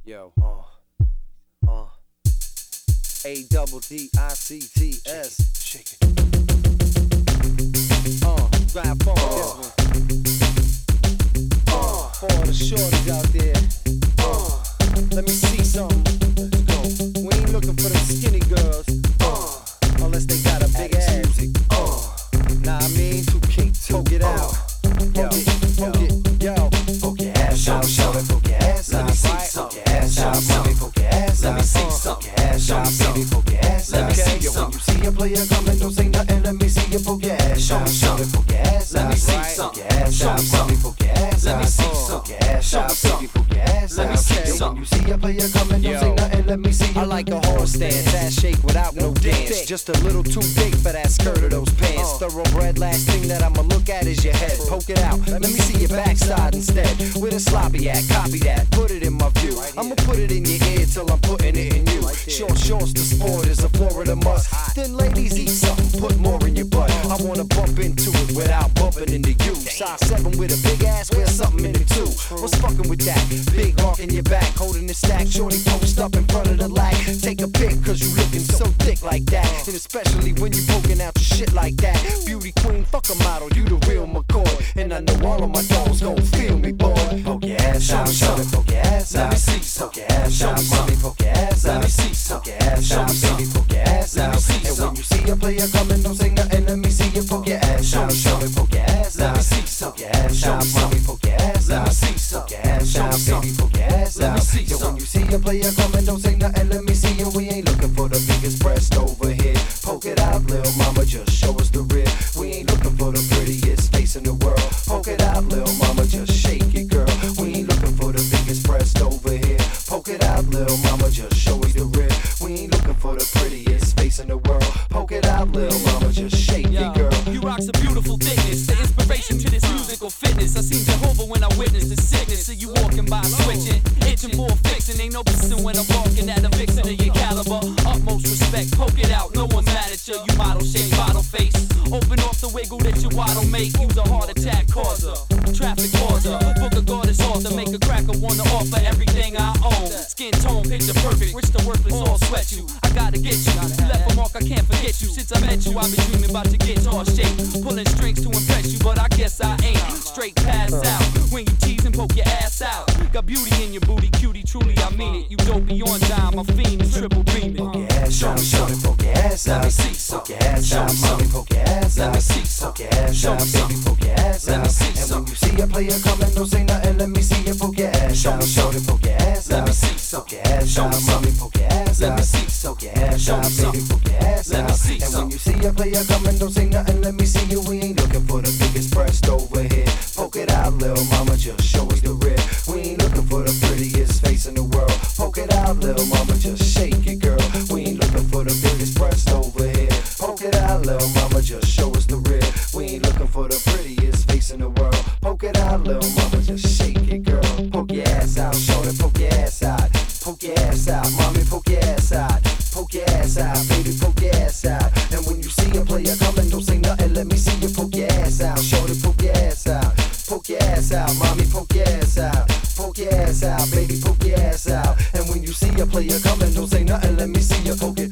Yo, A-double-D-I-C-T-S. Shake it. Ride phone this one. For all the shorties out there. Let me see something. Let's go. We ain't looking for them skinny girls. Unless they got a big ass. Nah, I mean, poke it out. Poke it, yo. Poke your ass out, show it, poke your ass out. Let me see some. Poke your ass out, mommy, poke your ass out. Let me see some. Poke your ass out, baby, poke your ass out. Let me see some. When you see a player coming, don't say nothing. Let me see you poke your ass out, show it, poke your ass out. Let me see some. Poke your ass out, mommy, poke your ass out. Let me see some. Poke your ass out, baby, poke your ass out. Let me see some. When you see a player coming, don't say nothing. Let me see you. I like a horse stance, ass shake without no dance. Just a little too big for that skirt of those pants. Thoroughbred, last thing that I'ma look at is your head. Poke it out, let me see your backside instead. With a sloppy at, copy that, put it in my view. I'ma put it in your ear till I'm putting it in you. Short shorts, the sport is a Florida must. Then ladies, eat something, put more in your butt. I wanna bump into it without bumping into you. Size 7 with a big ass, wear something in it too. What's fucking with that? Big hawk in your back, holding the stack. Shorty post up in front of the lack. Take a pic, cause you looking so thick like that. And especially when you poking out your shit like that. Beauty queen, fuck a model, you the real McCoy. And I know all of my dogs gon' feel me, boy. Poke your ass out, show it, poke your ass out. Let me see some. Poke your ass out, mommy, poke your ass out. Let me see some. Poke your ass out, baby, poke your ass out. Let me see some. And when you see a player coming, don't say nothing. Let me see you poke your ass out, show it, poke your ass out. Let me see some. Poke your ass out, mommy, poke your ass out. Let me see some. Poke your ass out, baby, poke your ass out. Let me see some. When you see a player coming, don't say nothing. Let me see you. We ain't looking for the biggest breast over here. Poke it out, little mama, just show us the rear. We ain't looking for the prettiest face in the world. Poke it out, little mama, just shake it, girl. We ain't looking for the biggest breast over here. Poke it out, little mama, just show us the rear. We ain't looking for the prettiest face in the world. Poke it out, little mama, just shake it, girl. You rock's a beautiful thickness, the inspiration to this musical fitness. I seen Jehovah when I witnessed the sickness. See you walking by switching, itching for a fixin'. Ain't no pissing when I'm walking at a vixen of your caliber. Utmost respect, poke it out, no one mad at you. You model shape, bottle face. Open off the wiggle that your waddle make. Use a heart attack causer, traffic causer. Book a goddess author, make a cracker wanna offer everything I own. Skin tone, picture perfect, rich to worthless, all sweat you. I gotta get you, left a mark, I can't forget you. Since I met you, I've been dreaming about your guitar shape. Pulling strings to impress you, but I guess I ain't. Straight pass out, when you tease and poke your ass out. Got beauty in your booty, cutie, truly I mean it. You dope beyond time, I'm fiending, triple beaming. Poke your ass out, show it, poke your ass out. Let me see some. Poke your ass out, mommy, poke your ass out. Let me see some. Poke your ass out, baby, poke your ass out. Let me see some. And when you see a player coming, don't say nothing. Let me see you poke your ass out, show it, poke your ass out. Let me see some. Poke your ass out, mommy, poke your ass out. Let me see some. Poke your ass out, baby, poke your ass out. Let me see some. And when you see a player coming, don't say nothing. Let me see you. We ain't looking for the biggest breast over here. Poke it out, little mama, just show us the rear. We ain't looking for the prettiest face in the world. Poke it out, little mama, just shake it, girl. We ain't looking for the biggest breast over here. Poke it out, little mama, just show us the rear. We ain't looking for the prettiest face in the world. Poke it out, little mama, just shake it, girl. Poke your ass out, show it, poke your ass out. Poke your ass out, mommy, poke your ass out. Poke your ass out, baby, poke your ass out. And when you see a player coming, don't say nothing. Let me see you poke your ass out, show it, poke your ass out. Poke your ass out, mommy, poke your ass out. Poke your ass out, baby, poke your ass out. And when you see a player coming, don't say nothing. Let me see you poke it